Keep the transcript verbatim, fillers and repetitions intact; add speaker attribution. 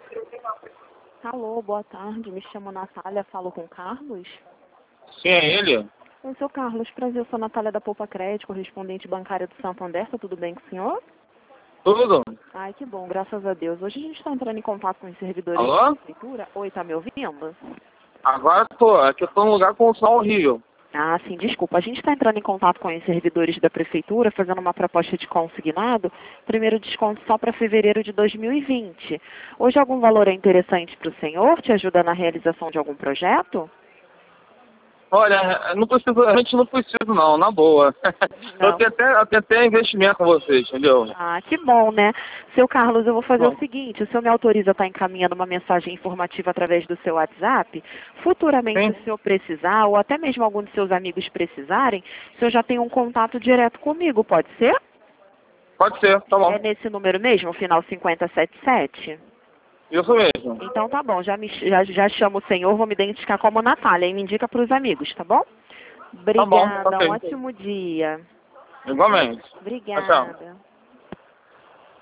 Speaker 1: Alô, boa tarde. Me chamo Natália, falo com o Carlos.
Speaker 2: Sim, é ele?
Speaker 1: Oi, seu Carlos. Prazer, eu sou a Natália da Poupa Crédito, correspondente bancária do Santander. Tá tudo bem com o senhor?
Speaker 2: Tudo?
Speaker 1: Ai, que bom, graças a Deus. Hoje a gente está entrando em contato com os servidores da
Speaker 2: Alô?
Speaker 1: prefeitura. Oi, tá me ouvindo?
Speaker 2: Agora tô. É que eu tô num lugar com o sol horrível.
Speaker 1: Ah, sim, desculpa. A gente está entrando em contato com os servidores da prefeitura, fazendo uma proposta de consignado. Primeiro desconto só para fevereiro de dois mil e vinte. Hoje algum valor é interessante para o senhor? Te ajuda na realização de algum projeto?
Speaker 2: Olha, não preciso, a gente não precisa não, na boa. Eu
Speaker 1: Não.
Speaker 2: tenho até, eu tenho até investimento com vocês, entendeu?
Speaker 1: Ah, que bom, né? Seu Carlos, eu vou fazer o
Speaker 2: Bom,
Speaker 1: seguinte, o senhor me autoriza a estar encaminhando uma mensagem informativa através do seu WhatsApp? Futuramente, se
Speaker 2: sim,
Speaker 1: o senhor precisar, ou até mesmo algum dos seus amigos precisarem, o senhor já tem um contato direto comigo, pode ser?
Speaker 2: pode ser, tá bom.
Speaker 1: É nesse número mesmo, o final cinquenta e sete sete?
Speaker 2: Isso mesmo.
Speaker 1: Então tá bom, já, me, já, já chamo o senhor, vou me identificar como Natália e me indica para os amigos, tá bom?
Speaker 2: Tá bom,
Speaker 1: Obrigada, um
Speaker 2: ok.
Speaker 1: ótimo dia.
Speaker 2: Igualmente. Tchau, tchau.
Speaker 1: Obrigada.